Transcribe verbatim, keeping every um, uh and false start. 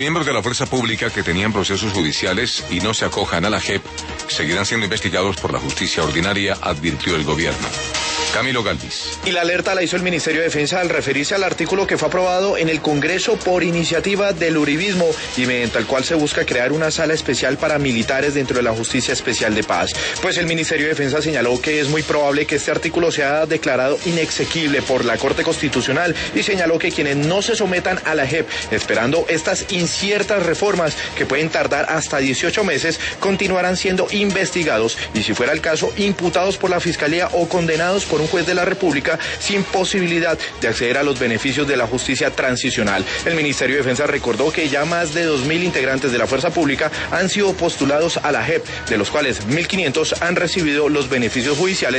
Miembros de la fuerza pública que tenían procesos judiciales y no se acojan a la J E P seguirán siendo investigados por la justicia ordinaria, advirtió el gobierno. Camilo Galvis. Y la alerta la hizo el Ministerio de Defensa al referirse al artículo que fue aprobado en el Congreso por iniciativa del uribismo y mediante el cual se busca crear una sala especial para militares dentro de la Justicia Especial de Paz. Pues el Ministerio de Defensa señaló que es muy probable que este artículo sea declarado inexequible por la Corte Constitucional y señaló que quienes no se sometan a la J E P, esperando estas inciertas reformas que pueden tardar hasta dieciocho meses, continuarán siendo investigados y, si fuera el caso, imputados por la Fiscalía o condenados por un juez de la República sin posibilidad de acceder a los beneficios de la justicia transicional. El Ministerio de Defensa recordó que ya más de dos mil integrantes de la fuerza pública han sido postulados a la J E P, de los cuales mil quinientos han recibido los beneficios judiciales